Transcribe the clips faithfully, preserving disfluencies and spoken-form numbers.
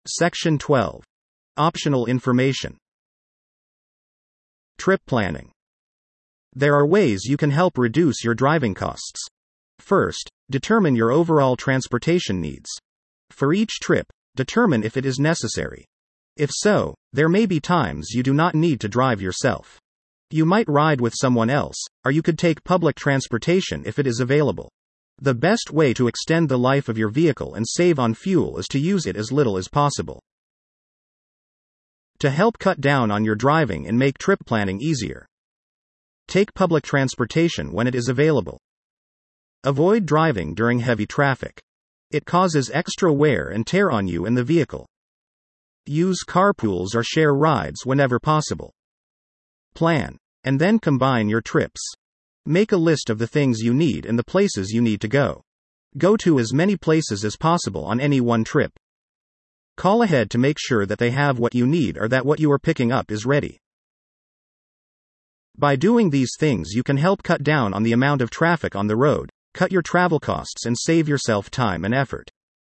Section twelve. Optional information. Trip planning. There are ways you can help reduce your driving costs. First, determine your overall transportation needs. For each trip, determine if it is necessary. If so, there may be times you do not need to drive yourself. You might ride with someone else, or you could take public transportation if it is available. The best way to extend the life of your vehicle and save on fuel is to use it as little as possible. To help cut down on your driving and make trip planning easier, take public transportation when it is available. Avoid driving during heavy traffic. It causes extra wear and tear on you and the vehicle. Use carpools or share rides whenever possible. Plan, and then combine your trips. Make a list of the things you need and the places you need to go. Go to as many places as possible on any one trip. Call ahead to make sure that they have what you need or that what you are picking up is ready. By doing these things, you can help cut down on the amount of traffic on the road, cut your travel costs, and save yourself time and effort.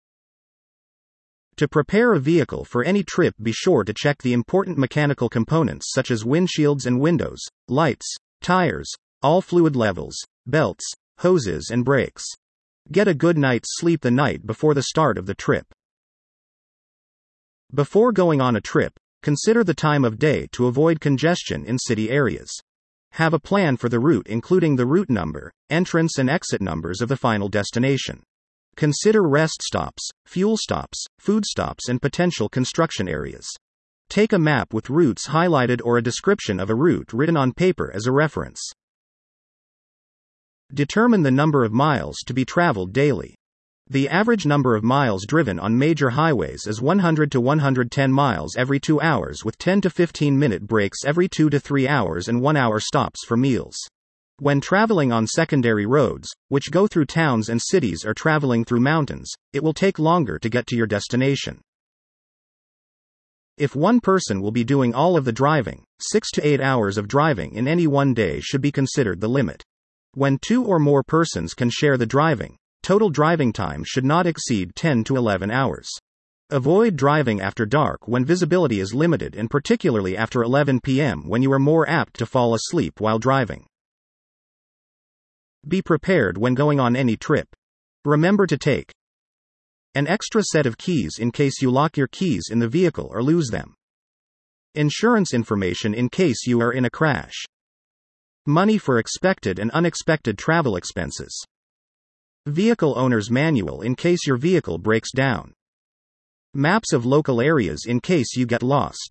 To prepare a vehicle for any trip, be sure to check the important mechanical components such as windshields and windows, lights, tires, all fluid levels, belts, hoses, and brakes. Get a good night's sleep the night before the start of the trip. Before going on a trip, consider the time of day to avoid congestion in city areas. Have a plan for the route, including the route number, entrance and exit numbers of the final destination. Consider rest stops, fuel stops, food stops, and potential construction areas. Take a map with routes highlighted or a description of a route written on paper as a reference. Determine the number of miles to be traveled daily. The average number of miles driven on major highways is one hundred to one hundred ten miles every two hours, with ten to fifteen minute breaks every two to three hours and one hour stops for meals. When traveling on secondary roads, which go through towns and cities, or traveling through mountains, it will take longer to get to your destination. If one person will be doing all of the driving, six to eight hours of driving in any one day should be considered the limit. When two or more persons can share the driving, total driving time should not exceed ten to eleven hours. Avoid driving after dark when visibility is limited, and particularly after eleven p m when you are more apt to fall asleep while driving. Be prepared when going on any trip. Remember to take an extra set of keys in case you lock your keys in the vehicle or lose them. Insurance information in case you are in a crash. Money for expected and unexpected travel expenses. Vehicle owner's manual in case your vehicle breaks down. Maps of local areas in case you get lost.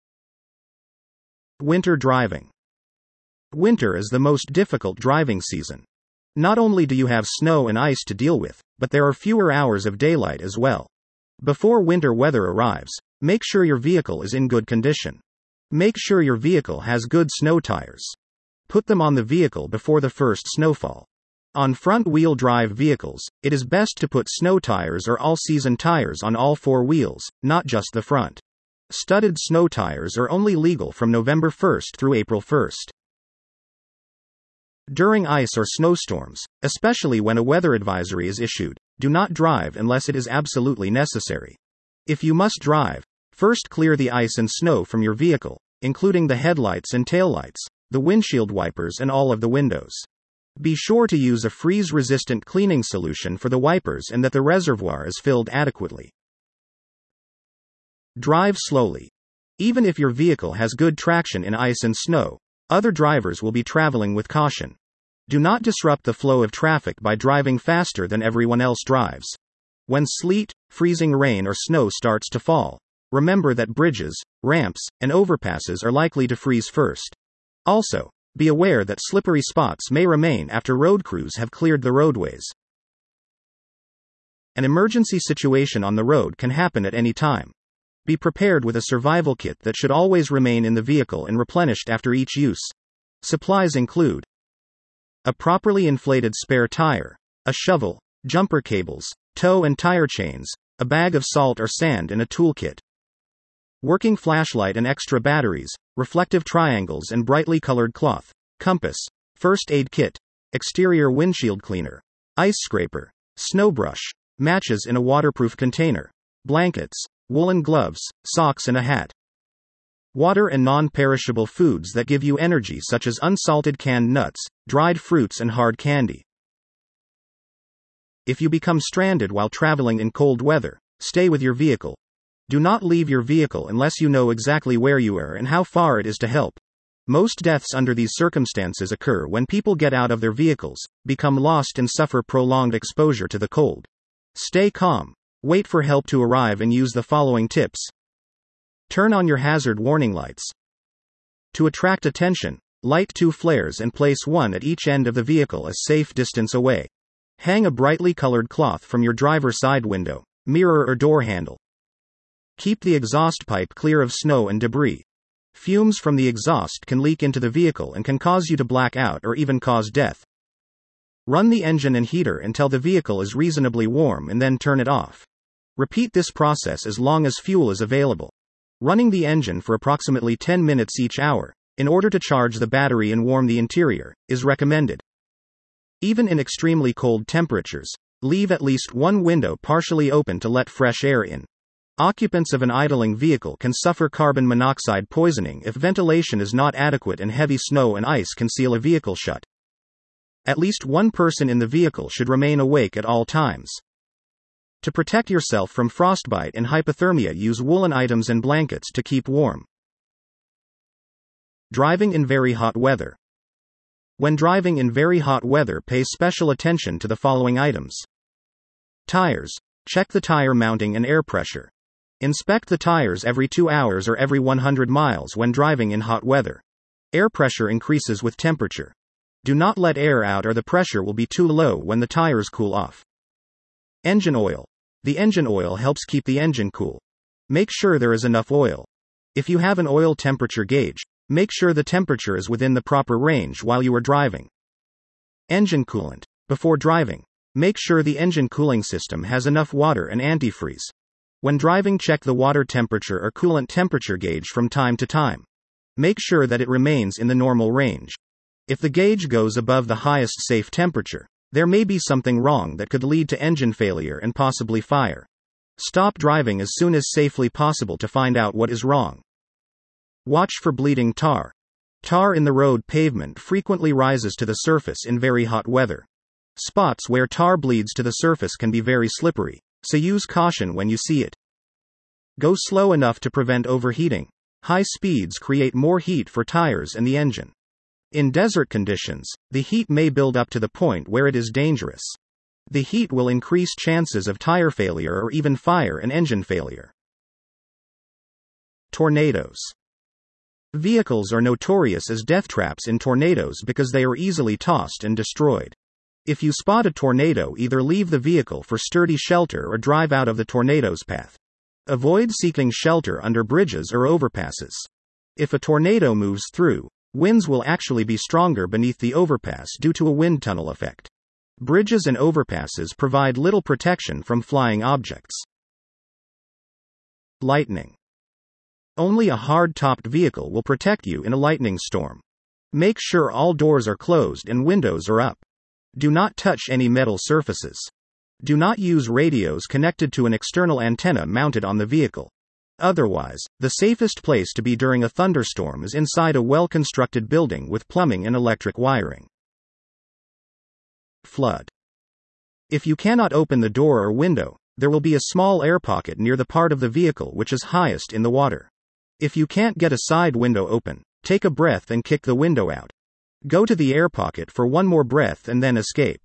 Winter driving. Winter is the most difficult driving season. Not only do you have snow and ice to deal with, but there are fewer hours of daylight as well. Before winter weather arrives, make sure your vehicle is in good condition. Make sure your vehicle has good snow tires. Put them on the vehicle before the first snowfall. On front-wheel drive vehicles, it is best to put snow tires or all-season tires on all four wheels, not just the front. Studded snow tires are only legal from November first through April first. During ice or snowstorms, especially when a weather advisory is issued, do not drive unless it is absolutely necessary. If you must drive, first clear the ice and snow from your vehicle, including the headlights and taillights, the windshield wipers, and all of the windows. Be sure to use a freeze-resistant cleaning solution for the wipers and that the reservoir is filled adequately. Drive slowly. Even if your vehicle has good traction in ice and snow, other drivers will be traveling with caution. Do not disrupt the flow of traffic by driving faster than everyone else drives. When sleet, freezing rain, or snow starts to fall, remember that bridges, ramps, and overpasses are likely to freeze first. Also, be aware that slippery spots may remain after road crews have cleared the roadways. An emergency situation on the road can happen at any time. Be prepared with a survival kit that should always remain in the vehicle and replenished after each use. Supplies include a properly inflated spare tire, a shovel, jumper cables, tow and tire chains, a bag of salt or sand, and a toolkit. Working flashlight and extra batteries, reflective triangles and brightly colored cloth, compass, first aid kit, exterior windshield cleaner, ice scraper, snow brush, matches in a waterproof container, blankets, woolen gloves, socks and a hat. Water and non-perishable foods that give you energy such as unsalted canned nuts, dried fruits and hard candy. If you become stranded while traveling in cold weather, stay with your vehicle. Do not leave your vehicle unless you know exactly where you are and how far it is to help. Most deaths under these circumstances occur when people get out of their vehicles, become lost and suffer prolonged exposure to the cold. Stay calm. Wait for help to arrive and use the following tips. Turn on your hazard warning lights. To attract attention, light two flares and place one at each end of the vehicle a safe distance away. Hang a brightly colored cloth from your driver's side window, mirror or door handle. Keep the exhaust pipe clear of snow and debris. Fumes from the exhaust can leak into the vehicle and can cause you to black out or even cause death. Run the engine and heater until the vehicle is reasonably warm and then turn it off. Repeat this process as long as fuel is available. Running the engine for approximately ten minutes each hour, in order to charge the battery and warm the interior, is recommended. Even in extremely cold temperatures, leave at least one window partially open to let fresh air in. Occupants of an idling vehicle can suffer carbon monoxide poisoning if ventilation is not adequate and heavy snow and ice can seal a vehicle shut. At least one person in the vehicle should remain awake at all times. To protect yourself from frostbite and hypothermia, use woolen items and blankets to keep warm. Driving in very hot weather. When driving in very hot weather, pay special attention to the following items. Tires. Check the tire mounting and air pressure. Inspect the tires every two hours or every one hundred miles when driving in hot weather. Air pressure increases with temperature. Do not let air out or the pressure will be too low when the tires cool off. Engine oil. The engine oil helps keep the engine cool. Make sure there is enough oil. If you have an oil temperature gauge, make sure the temperature is within the proper range while you are driving. Engine coolant. Before driving, make sure the engine cooling system has enough water and antifreeze. When driving, check the water temperature or coolant temperature gauge from time to time. Make sure that it remains in the normal range. If the gauge goes above the highest safe temperature, there may be something wrong that could lead to engine failure and possibly fire. Stop driving as soon as safely possible to find out what is wrong. Watch for bleeding tar. Tar in the road pavement frequently rises to the surface in very hot weather. Spots where tar bleeds to the surface can be very slippery, so use caution when you see it. Go slow enough to prevent overheating. High speeds create more heat for tires and the engine. In desert conditions, the heat may build up to the point where it is dangerous. The heat will increase chances of tire failure or even fire and engine failure. Tornadoes. Vehicles are notorious as death traps in tornadoes because they are easily tossed and destroyed. If you spot a tornado, either leave the vehicle for sturdy shelter or drive out of the tornado's path. Avoid seeking shelter under bridges or overpasses. If a tornado moves through, winds will actually be stronger beneath the overpass due to a wind tunnel effect. Bridges and overpasses provide little protection from flying objects. Lightning. Only a hard-topped vehicle will protect you in a lightning storm. Make sure all doors are closed and windows are up. Do not touch any metal surfaces. Do not use radios connected to an external antenna mounted on the vehicle. Otherwise, the safest place to be during a thunderstorm is inside a well-constructed building with plumbing and electric wiring. Flood. If you cannot open the door or window, there will be a small air pocket near the part of the vehicle which is highest in the water. If you can't get a side window open, take a breath and kick the window out. Go to the air pocket for one more breath and then escape.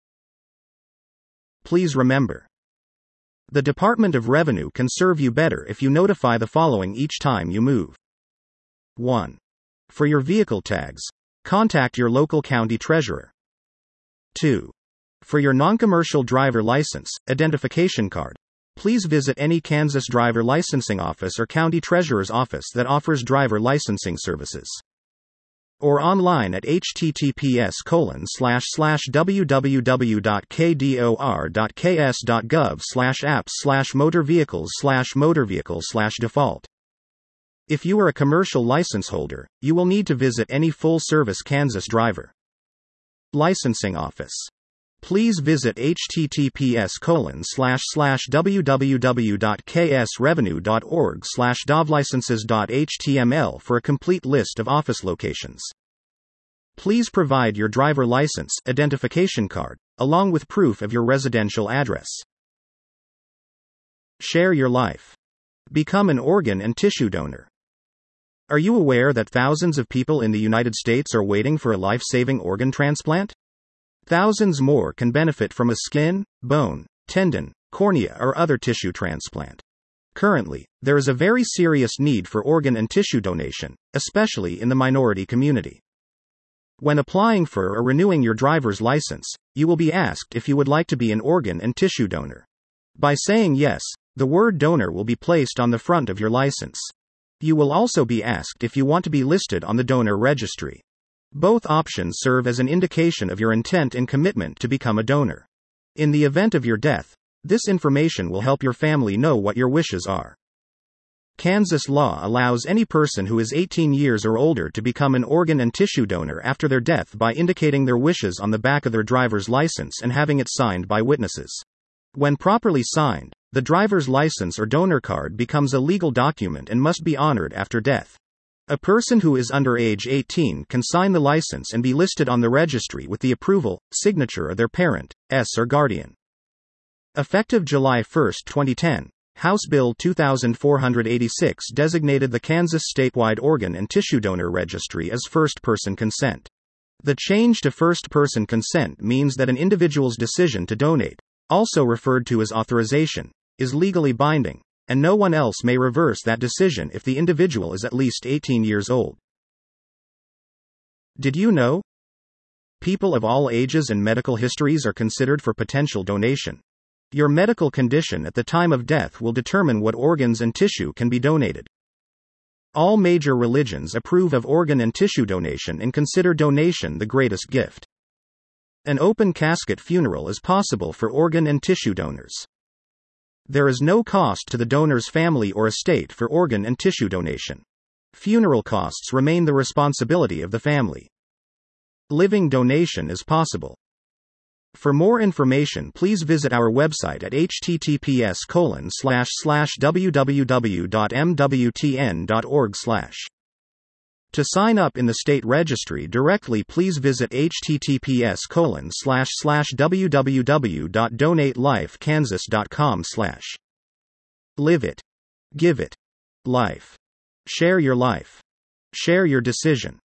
Please remember, the Department of Revenue can serve you better if you notify the following each time you move. one. For your vehicle tags, contact your local county treasurer. two. For your non-commercial driver license, identification card, please visit any Kansas driver licensing office or county treasurer's office that offers driver licensing services. Or online at h t t p s colon slash slash w w w dot k d o r dot k s dot gov slash apps slash motor vehicles slash motor vehicle slash default. If you are a commercial license holder, you will need to visit any full-service Kansas driver licensing office. please visit https colon slash slash www.ksrevenue.org slash dovlicenses.html for a complete list of office locations. Please provide your driver license, identification card, along with proof of your residential address. Share your life. Become an organ and tissue donor. Are you aware that thousands of people in the United States are waiting for a life-saving organ transplant? Thousands more can benefit from a skin, bone, tendon, cornea, or other tissue transplant. Currently, there is a very serious need for organ and tissue donation, especially in the minority community. When applying for or renewing your driver's license, you will be asked if you would like to be an organ and tissue donor. By saying yes, the word donor will be placed on the front of your license. You will also be asked if you want to be listed on the donor registry. Both options serve as an indication of your intent and commitment to become a donor. In the event of your death, this information will help your family know what your wishes are. Kansas law allows any person who is eighteen years or older to become an organ and tissue donor after their death by indicating their wishes on the back of their driver's license and having it signed by witnesses. When properly signed, the driver's license or donor card becomes a legal document and must be honored after death. A person who is under age eighteen can sign the license and be listed on the registry with the approval, signature of their parent, S or guardian. Effective July first, twenty ten, House Bill two thousand four hundred eighty-six designated the Kansas statewide organ and tissue donor registry as first-person consent. The change to first-person consent means that an individual's decision to donate, also referred to as authorization, is legally binding, and no one else may reverse that decision if the individual is at least eighteen years old. Did you know? People of all ages and medical histories are considered for potential donation. Your medical condition at the time of death will determine what organs and tissue can be donated. All major religions approve of organ and tissue donation and consider donation the greatest gift. An open casket funeral is possible for organ and tissue donors. There is no cost to the donor's family or estate for organ and tissue donation. Funeral costs remain the responsibility of the family. Living donation is possible. For more information, please visit our website at https colon slash slash www.mwtn.org slash. To sign up in the state registry directly, please visit https colon slash slash www.donatelifekansas.com slash. Live it. Give it. Life. Share your life. Share your decision.